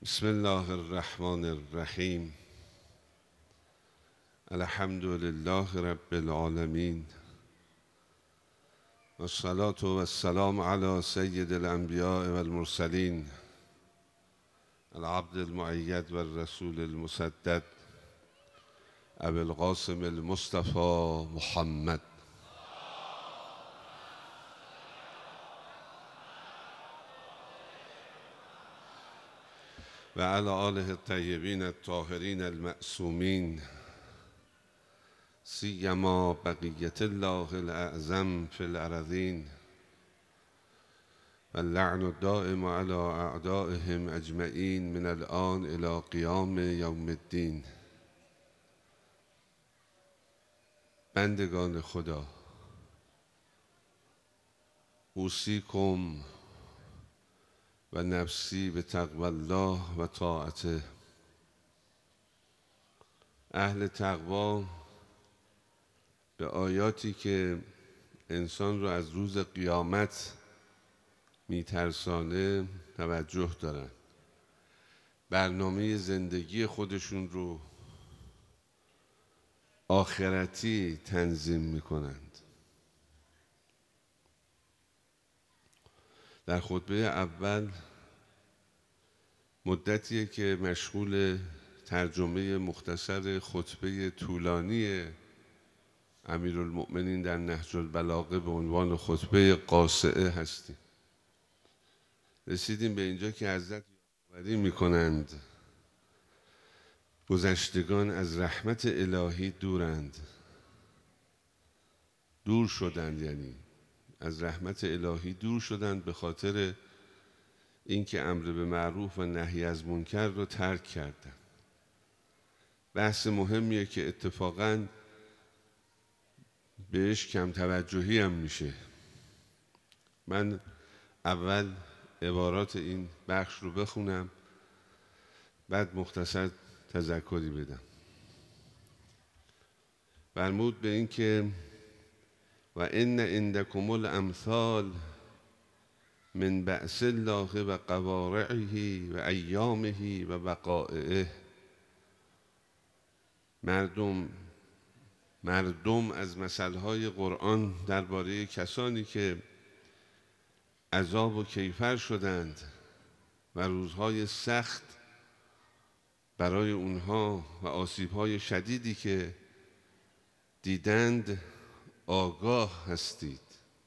بسم الله الرحمن الرحیم. الحمد لله رب العالمین و الصلاة و السلام علی سید الانبیاء و المرسلین العبد المؤید و الرسول المسدد ابی القاسم المصطفى محمد و علی آله الطیبین الطاهرین المعصومین سیما بقیة الله الاعظم فی الارضین و اللعن الدائم علی اعدائهم اجمعین من الآن الی قیام یوم الدین. بندگان خدا، اوصیکم و نفسی به تقوی الله و طاعته. اهل تقوا به آیاتی که انسان رو از روز قیامت میترسانه توجه دارن، برنامه زندگی خودشون رو آخرتی تنظیم میکنند. در خطبه اول مدتیه که مشغول ترجمه مختصر خطبه طولانی امیرالمؤمنین در نهج البلاغه به عنوان خطبه قاصعه هستیم. رسیدیم به اینجا که حضرت یادآوری میکنند گذشتگان از رحمت الهی دورند، دور شدند، یعنی از رحمت الهی دور شدند به خاطر اینکه امر به معروف و نهی از منکر رو ترک کردند. بحث مهمیه که اتفاقاً بهش کم توجهی هم میشه. من اول عبارات این بخش رو بخونم، بعد مختصر تذکری بدم. فرمود به این که و ان عندکم الامثال من بأس الله و قوارعه و ایامه و وقائعه. مردم از مثلهای قرآن درباره کسانی که عذاب و کیفر شدند و روزهای سخت برای اونها و آسیبهای شدیدی که دیدند آگاه هستید.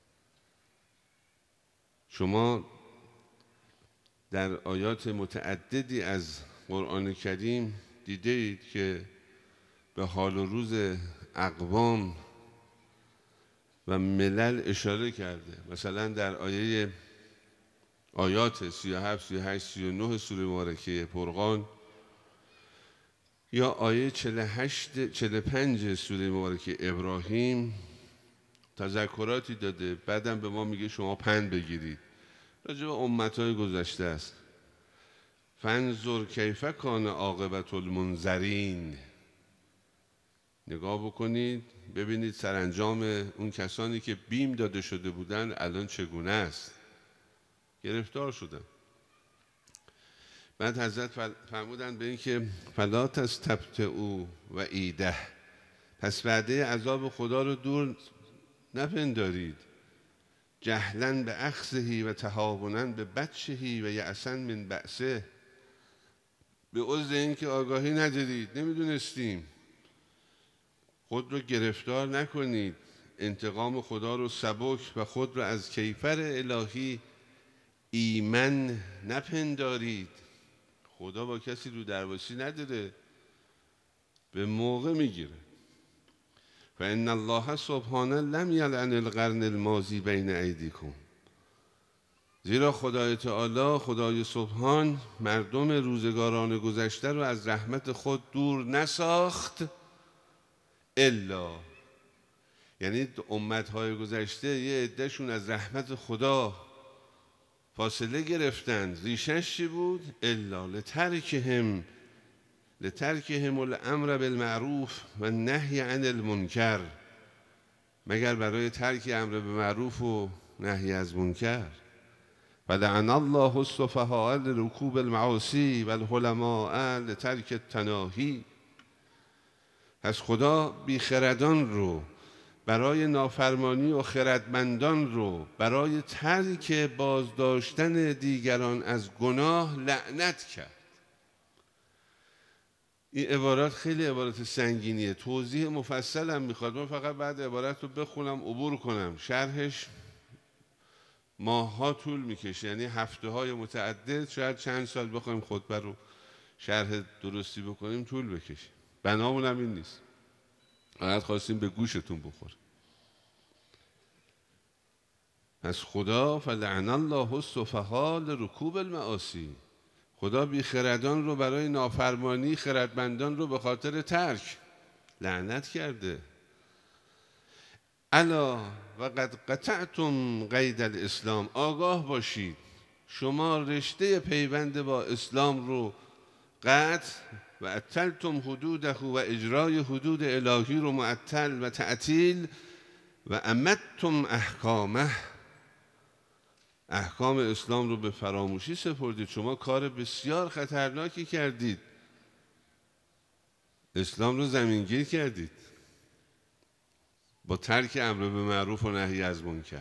شما در آیات متعددی از قرآن کریم دیده اید که به حال و روز اقوام و ملل اشاره کرده. مثلا در آیات 37، 38، 39 سوره مبارکه فرقان یا آیه 45 سوره مبارکه ابراهیم تذکراتی داده. بعدم به ما میگه شما پند بگیرید. راجع به امتهای گذشته است. فانظر کیف کان عاقبة المنذرین. نگاه بکنید ببینید سرانجام اون کسانی که بیم داده شده بودن الان چگونه است. گرفتار شدن. بعد حضرت فرمودند به این که فلا تستبطئوا وعیده. پس وعده عذاب خدا رو دور نپندارید. جهلا به اخذه و تهاونا به بطشه و یأسا من بأسه. به عذر این که آگاهی ندارید، نمیدونستیم. خود رو گرفتار نکنید. انتقام خدا رو سبک و خود رو از کیفر الهی ایمن نپندارید. خدا با کسی رو درواسی نداره، به موقع میگیره. فإن الله سبحانه لم یلعن القرن الماضی بین ایدیکم. زیرا خدای تعالی، خدای سبحان، مردم روزگاران گذشته رو از رحمت خود دور نساخت الا، یعنی امتهای گذشته یه عدهشون از رحمت خدا فاصله گرفتند. ریشش چی بود؟ الا لترکهم الامر بالمعروف و نهی عن المنکر. مگر برای ترک امر به معروف و نهی از منکر. ولعن الله السفهاء لرکوب المعاصی و الحلماء لترک التناهی. پس خدا بیخردان رو برای نافرمانی و خردمندان رو برای ترک بازداشتن دیگران از گناه لعنت کرد. این عبارات خیلی عبارات سنگینیه، توضیح مفصل هم میخواد. من فقط بعد عبارت رو بخونم عبور کنم، شرحش ماه‌ها طول میکشه، یعنی هفته‌های متعدد، شاید چند سال بخوایم خطبه رو شرح درستی بکنیم طول بکشه. بنامون هم این نیست، فقط خواستیم به گوشتون بخور. پس خدا فلعن الله السفهاء لرکوب المعاصی، خدا بیخردان رو برای نافرمانی، خردمندان رو به خاطر ترک لعنت کرده. الا و قد قطعتم قید الاسلام، آگاه باشید شما رشته پیوند با اسلام رو قطع و عطلتم حدوده و اجرای حدود الهی رو معطل و تعطیل و امدتم احکامه، احکام اسلام رو به فراموشی سپردید. شما کار بسیار خطرناکی کردید، اسلام رو زمینگیر کردید با ترک امر به معروف و نهی از منکر.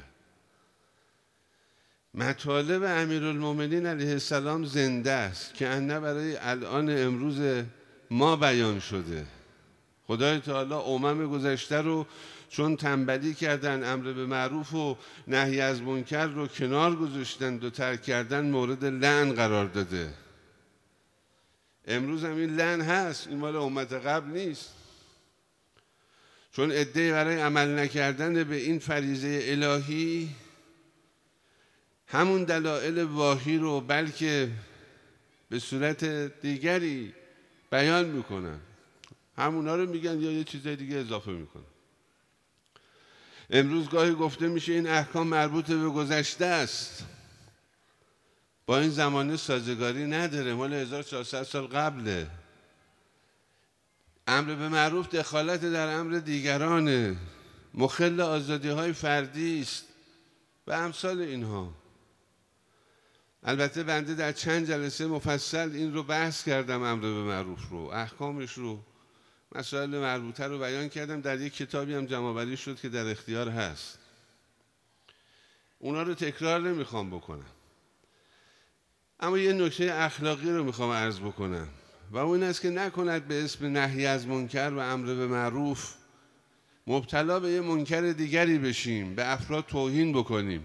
مطالب امیرالمومنین علیه السلام زنده است که انه برای الان امروز ما بیان شده. خدای تعالی امم گذشته رو چون تنبلی کردن، امر به معروف و نهی از منکر رو کنار گذاشتن و ترک کردن، مورد لعن قرار داده. امروز هم این لعن هست، این مال امت قبل نیست، چون عده‌ای برای عمل نکردن به این فریضه الهی همون دلایل واهی رو بلکه به صورت دیگری بیان میکنن، همونا رو میگن یا یه چیزای دیگه اضافه میکنن. امروز گاهی گفته میشه این احکام مربوط به گذشته است، با این زمانه سازگاری نداره، مال 1400 سال قبله. امر به معروف دخالت در امر دیگرانه، مخل آزادی های فردی است و امثال اینها. البته بنده در چند جلسه مفصل این رو بحث کردم، امر به معروف رو، احکامش رو، مسائل مربوطه رو بیان کردم، در یک کتابی هم جمع‌آوری شد که در اختیار هست. اونا رو تکرار نمیخوام بکنم، اما یه نکته اخلاقی رو میخوام عرض بکنم و اون است که نکند به اسم نهی از منکر و امر به معروف مبتلا به یه منکر دیگری بشیم، به افراد توهین بکنیم،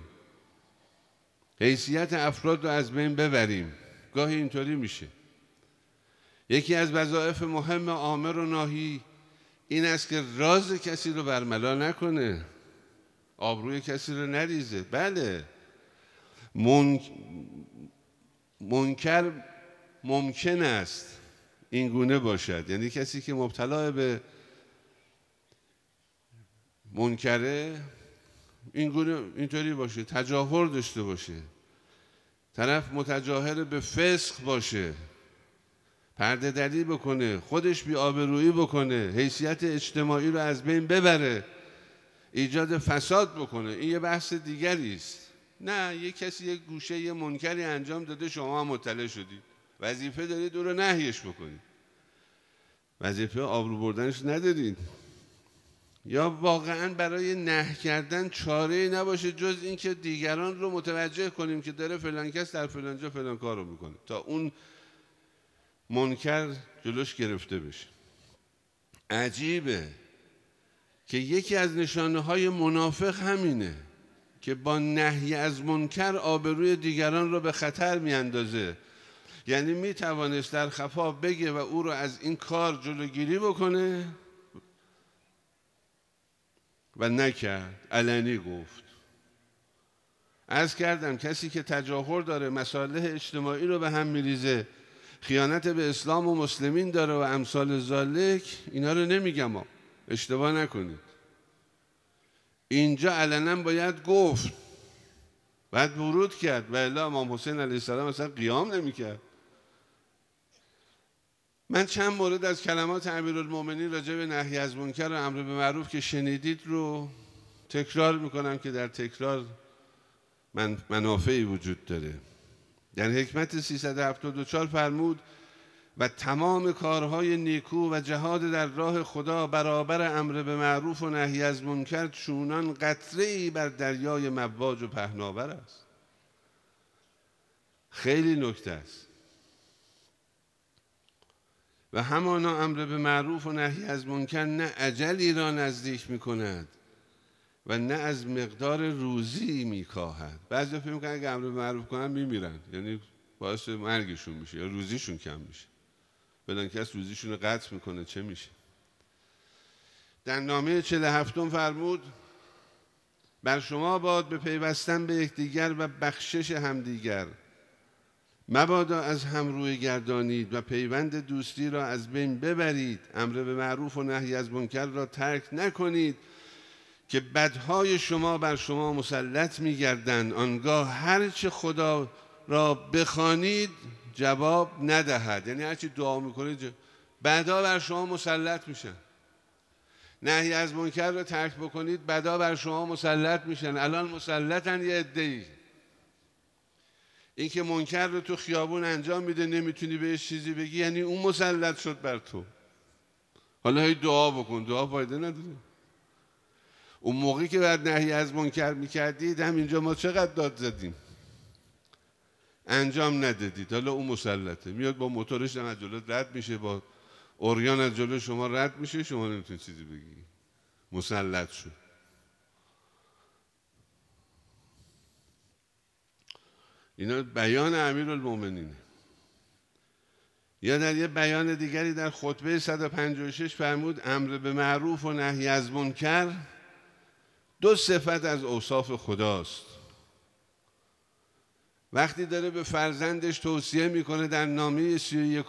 حیثیت افراد رو از بین ببریم. گاهی اینطوری میشه. یکی از وظایف مهم آمر و ناهی این است که راز کسی رو برملا نکنه، آبروی کسی رو نریزه. بله، منکر ممکن است این گونه باشد، یعنی کسی که مبتلا به منکره اینطوری باشه، تجاهر داشته باشه، طرف متجاهر به فسق باشه، پرده دری بکنه، خودش بی آبرویی بکنه، حیثیت اجتماعی رو از بین ببره، ایجاد فساد بکنه، این یه بحث دیگری است. نه، یه کسی یک گوشه یه منکری انجام داده، شما هم مطلع شدید، وظیفه دارید او رو نهیش بکنید، وظیفه آبرو بردنش ندارید. یا واقعا برای نهی کردن چاره‌ای نباشه جز این که دیگران رو متوجه کنیم که داره فلان کس در فلان جا فلان کار رو میکنه تا اون منکر جلوش گرفته بشه. عجیبه که یکی از نشانه‌های منافق همینه که با نهی از منکر آبروی دیگران رو به خطر میاندازه. یعنی میتوانست در خفا بگه و او رو از این کار جلوگیری بکنه و نکرد، علنی گفت. عرض کردم کسی که تجاهر داره، مصالح اجتماعی رو به هم میریزه، خیانت به اسلام و مسلمین داره و امثال ذالک، اینا رو نمیگم، اشتباه نکنید، اینجا علنا باید گفت، باید ورود کرد، و الا امام حسین علیه السلام اصلا قیام نمیکرد. من چند مورد از کلمات امیرالمومنین راجع به نهی از منکر و امر به معروف که شنیدید رو تکرار میکنم که در تکرار منافعی وجود داره. در حکمت 374 فرمود و تمام کارهای نیکو و جهاد در راه خدا برابر امر به معروف و نهی از منکر چونان قطره‌ای بر دریای مواج و پهناور است. خیلی نکته است. و همانا امر به معروف و نهی از منکر نه اجلی را نزدیک می کند و نه از مقدار روزی می کاهد. بعضی فکر می‌کنن اگه امر به معروف کنن میمیرن، یعنی باعث مرگشون میشه یا روزیشون کم میشه. بدان کس روزیشون رو قطع میکنه چه میشه؟ در نامه 47 فرمود بر شما باد به پیوستن به یکدیگر و بخشش همدیگر، مبادا از هم روی گردانید و پیوند دوستی را از بین ببرید. امر به معروف و نهی از منکر را ترک نکنید که بدهای شما بر شما مسلط می‌گردند. آنگاه هرچه خدا را بخوانید جواب ندهد، یعنی هرچی دعا میکنید بدا بر شما مسلط میشن. نهی از منکر را ترک بکنید بدا بر شما مسلط میشن. الان مسلطن یه عده‌ای. این که منکر رو تو خیابون انجام میده نمیتونی بهش چیزی بگی، یعنی اون مسلط شد بر تو. حالا هی دعا بکن، دعا فایده نداره. اون موقعی که بعد نهی از منکر میکردید همینجا ما چقدر داد زدیم، انجام ندادید. حالا اون مسلطه، میاد با موتورش از جلو رد میشه، با اوریان از جلو شما رد میشه، شما نمیتونید چیزی بگی، مسلط شد. اینا بیان امیرالمومنینه. یا در یه بیان دیگری در خطبه 156 فرمود امر به معروف و نهی از منکر دو صفت از اوصاف خداست. وقتی داره به فرزندش توصیه میکنه در نامه 31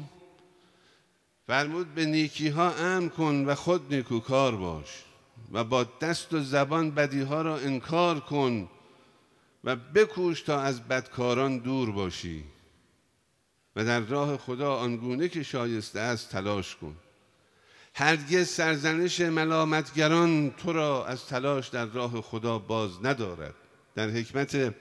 فرمود به نیکی ها امر کن و خود نیکوکار باش و با دست و زبان بدی ها را انکار کن و بکوش تا از بدکاران دور باشی و در راه خدا آنگونه که شایسته است تلاش کن. هرگز سرزنش ملامتگران تو را از تلاش در راه خدا باز ندارد. در حکمت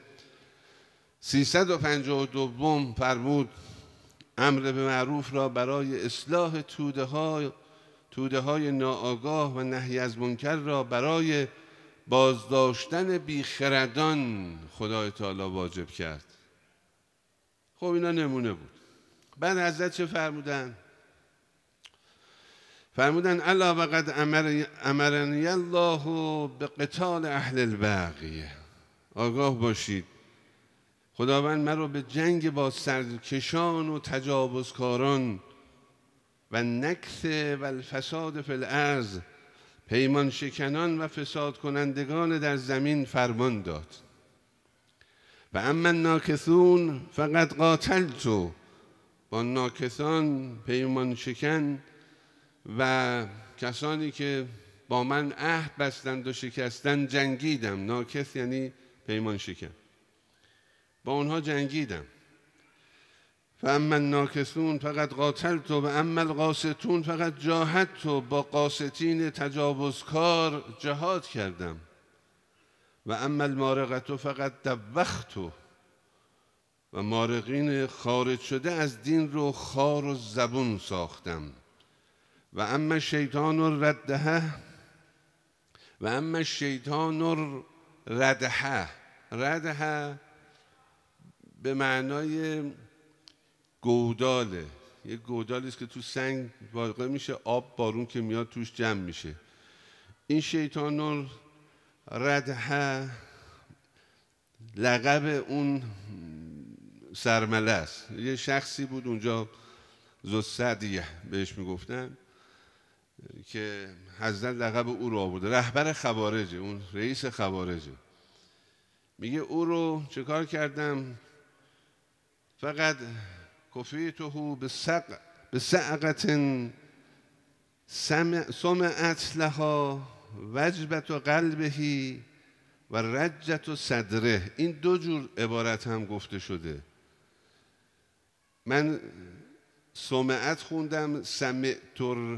352 فرمود امر به معروف را برای اصلاح توده های ناآگاه و نهی از منکر را برای بازداشتن بیخردان خدای تعالی واجب کرد. خب اینا نمونه بود. بعد حضرت چه فرمودن؟ فرمودن الا وقد امرنی الله به قتال اهل البغی. آگاه باشید خداوند مرا به جنگ با سرکشان و تجاوزکاران و نکث و الفساد فی الارض، پیمان شکنان و فساد کنندگان در زمین فرمان داد. و اما الناکثون فقط قاتلت. با ناکثان، پیمان شکن و کسانی که با من عهد بستند و شکستند جنگیدم. ناکث یعنی پیمان شکن، با اونها جنگیدم. فاما الناکثون فقط قاتلت و اما القاسطون فقط جاهدت. با قاسطین تجاوزکار جهاد کردم. و اما المارقة فقط دوخت. و مارقین خارج شده از دین رو خار و زبون ساختم. و اما الشیطان ردها و اما الشیطان ردها. ردها به معنای گوداله. یه گودالی است که تو سنگ واقع میشه، آب بارون که میاد توش جمع میشه. این شیطان ردها لقب اون سرمله است. یه شخصی بود اونجا ذوالثدیه بهش میگفتن که حضرت لقب او رو آورده، رهبر خوارجه، اون رئیس خوارجه. میگه او رو چه کار کردم؟ فقط کفیته به سعقت سمعت لها وجبت و قلبه و رجت و صدره. این دو جور عبارت هم گفته شده. من سمعت خوندم، سمعت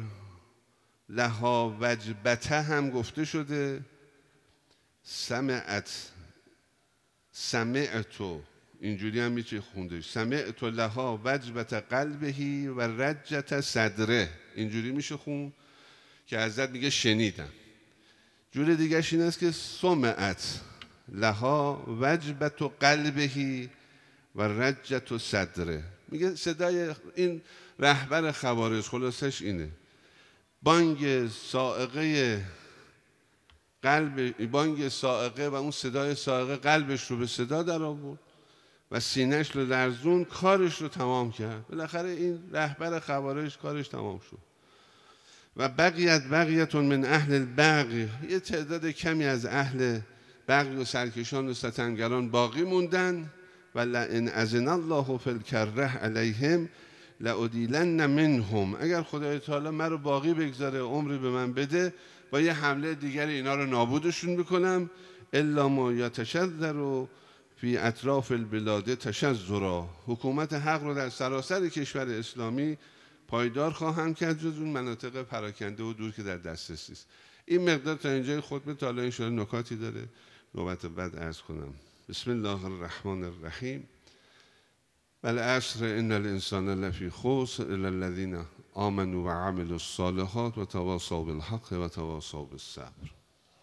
لها وجبته هم گفته شده. سمعت سمعت، اینجوری هم میشه خوندش، سمعت لها وجبت قلبهی و رجت صدره، اینجوری میشه خون که حضرت میگه شنیدم. جور دیگرش این است که سمعت لها وجبت قلبهی و رجت صدره، میگه صدای این رهبر خوارج خلاصش اینه، بانگ صاعقه و اون صدای صاعقه قلبش رو به صدا در آورد و سینه‌اش رو لرزون، کارش رو تمام کرد. بالاخره این رهبر خوارج کارش تمام شد. و بقیت من اهل البغی، یه تعداد کمی از اهل بغی و سرکشان و ستمگران باقی موندن. و لئن اذن الله فی الکره علیهم لأدیلن منهم، اگر خدای تعالی من رو باقی بگذاره، عمری به من بده، با یه حمله دیگر اینا رو نابودشون بکنم. الا ما یتشذر فی اطراف البلاد تشذرا، حکومت حق رو در سراسر کشور اسلامی پایدار خواهم کرد، جز اون مناطق پراکنده و دور که در دسترسی است. این مقدار تا اینجای خطبه، تا حالا ان شاء الله نکاتی داره نوبت بعد عرض کنم. بسم الله الرحمن الرحیم. والعصر ان الانسان لفی خسر الا الذین آمنوا و عملوا الصالحات و تواصوا بالحق و تواصوا بالصبر.